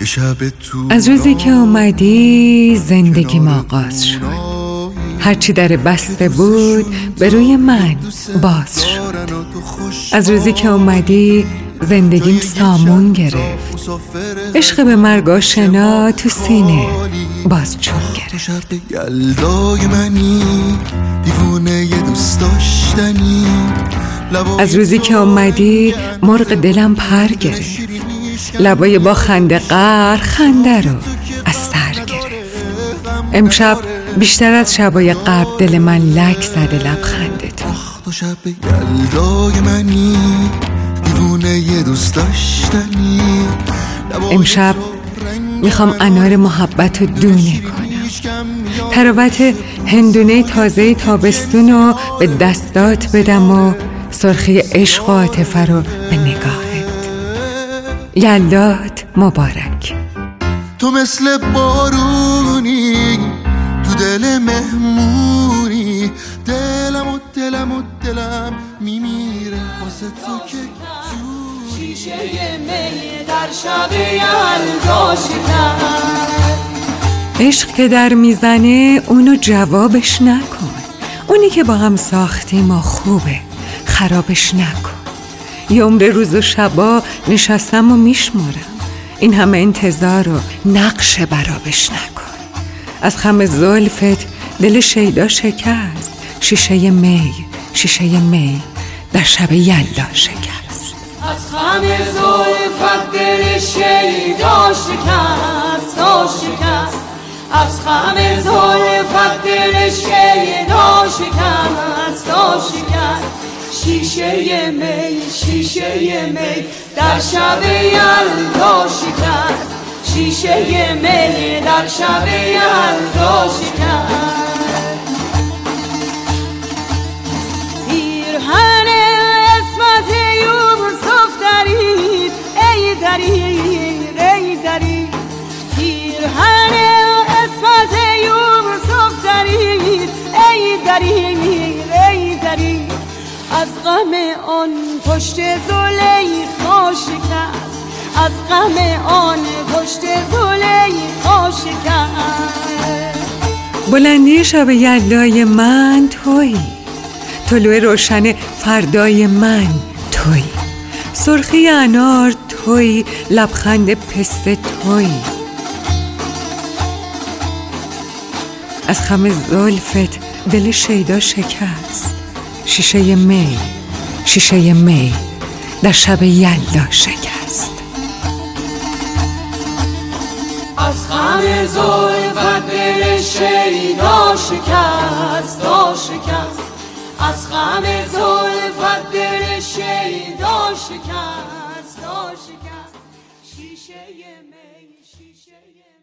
از روزی که اومدی زندگیم آغاز شد. هرچی در بسته بود به روی من باز شد. از روزی که اومدی زندگیم سامون گرفت. عشق به مرگ آشنا تو سینه باز چون گرفت. از روزی که اومدی مرغ دلم پر گرفت. لبای با خنده قهر خنده رو از سر گرفت. امشب بیشتر از شبای قبل دل من لک زده لبخنده تو. امشب میخوام انار محبت رو دونه کنم. تراوت هندونه تازه تابستون رو به دستات بدم و سرخی عشق و عاطفه رو به نگاهت. یلدات مبارک. تو مثل بارونی تو دل مهمونی، دلم میمیره واسه تو که شیشه می در شب یلدا شکست. عشق که در میزنه اونو جوابش نکن. اونی که با هم ساختیم و خوبه، خرابش نکن. یه عمر روز و شبا نشستم و میشمارم. این همه انتظار و نقش برابش نکن. از خم زلفت دل شیدا شکست. شیشه می در شب یلدا شکست. از خم زلفت دل شیدا شکست. از خم زلفت دل شیدا شکست. شیشه می در شب یلدا شکست. شیشه می در شب یلدا شکست. پیرهن اسمت یوسف درید ای درید. پیرهن اسمت یوسف درید ای درید. از غم آن پشت زلیخا شکست. از غم آن پشت زلیخا شکست. بلندی شب یلدای من تویی. طلوع روشن فردای من تویی. سرخی انار تویی. لبخند پسته تویی. از خم زلفت دل شیدا شکست. شیشه می در شب یلدا شکست. از خم زلفت دل شیدا شکست. از خم زلفت دل شیدا شکست. شیشه می